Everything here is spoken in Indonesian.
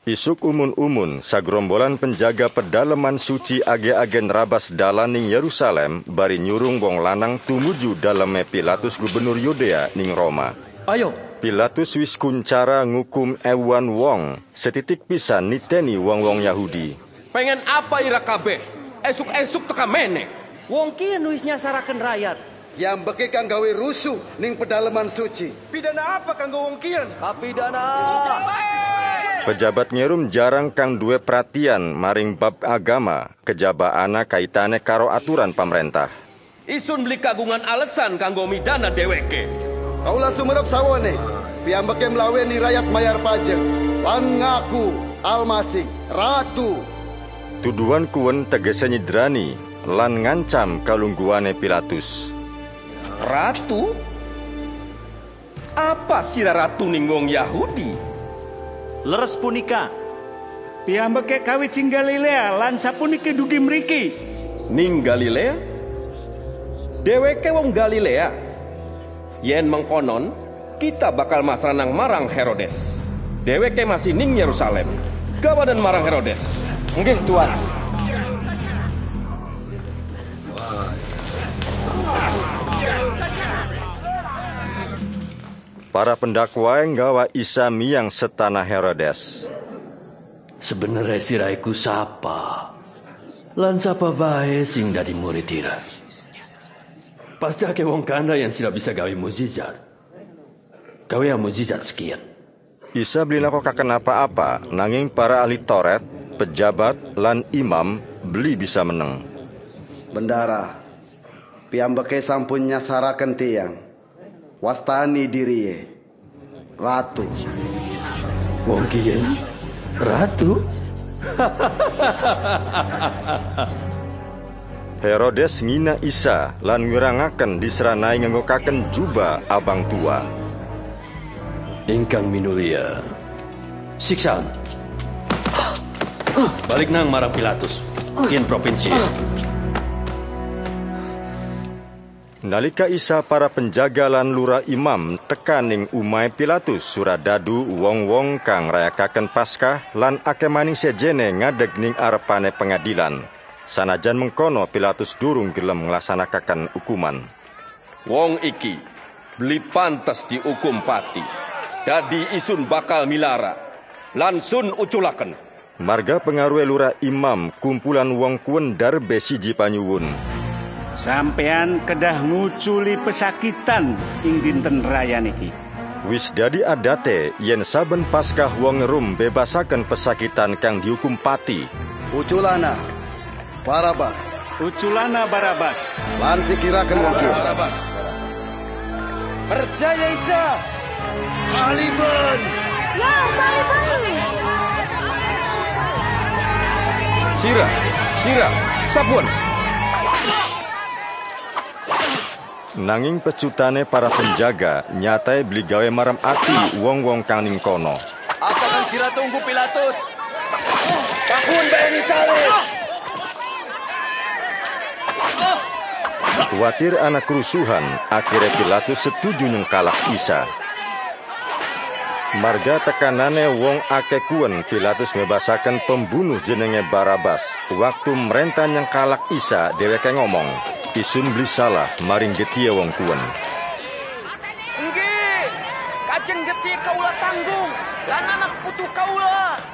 Isuk umun-umun sagrombolan penjaga pedalaman suci age-agen rabas dalaning Yerusalem bari nyurung wong lanang tumuju daleme Pilatus gubernur Yudea ning Roma. Ayo. Pilatus wis kuncara ngukum ewan wong, setitik pisan niteni wong-wong Yahudi. Pengen apa ira kabeh? Esuk-esuk teka meneh. Wong kieu nulis nyasaraken rakyat. Yang beke kang gawe rusuh ning pedalaman suci. Pidana apa kanggo wong kieu? Pidana. Pejabat ngerum jarang kang duwe perhatian maring bab agama, kejabaana kaitane karo aturan pamerintah. Isun beli kagungan alasan kanggo midana dheweke. Kaula sumerep sawane, piyambake mlaweni rakyat mayar pajak. Lan ngaku almasih ratu. Tuduhan kuwen tegese nyidrani lan ngancam kalungguane Pilatus. Ratu? Apa sira ratu ning wong Yahudi? Leres punika piyambake kawit sing Galilea lan sapuniki dugi mriki. Ning Galilea? Dheweke wong Galilea. Yen mengkonon, kita bakal masranang marang Herodes. Dheweke masih ning Yerusalem. Gawadan marang Herodes. Nggih, Tuan. Para pendakwa nggawa Isa miang setana Herodes. Sebenarnya siraiku sapa? Lan sapa bae sing dadi murid ira? Pasti ake wong kana yang sira bisa gawe mukjizat. Gawe mukjizat sekian. Isa beli lakokaken apa-apa, nanging para ahli Taurat, pejabat, lan imam beli bisa meneng. Bendara, piyambake sampun nyasaraken tiyang. Wastani diriye ratu. Wong kieu ratu? Herodes ngina Isa lan ngirangaken diseranai nganggokaken jubah abang tua. Ingkang minulia, siksaan. Balik nang marang Pilatus, yen provinsi. Nalika Isa para penjaga lan lurah imam tekaning umay Pilatus suradadu wong-wong kang rayakaken Paskah lan akeh maning sejene ngadeg ning arepane pengadilan. Sanajan mengkono Pilatus durung gelem nglasanakaken hukuman. Wong iki beli pantes diukum pati. Dadi isun bakal milara. Lansun uculaken. Marga pengaruhe lurah imam kumpulan wong kuwendar besiji panyuwun. Sampean kedah nguculi pesakitan ing dinten raya niki. Wis dadi adate yen saben Paskah wong Rum bebasaken pesakitan kang dihukum pati. Uculana Barabas. Uculana Barabas. Lan sikiraken wong kieu. Barabas. Percaya Isa. Saliban. Ya, saliban. Sira, sabun. Nanging pecutane para penjaga nyatai beli gawe maram ati wong-wong kang ning kono. Apa kang sira tunggu Pilatus? Pakun bae salib. Kuatir anak kerusuhan, akhirnya Pilatus setuju nyengkalak Isa. Marga tekanane wong akeh kuwen Pilatus mebasaken pembunuh jenenge Barabas. Waktu merentah nyengkalak Isa, dheweke ngomong, isun beli salah maring getie wong kuwen. Nggih, kajeng getih kaula tanggung, lan anak putu kaula.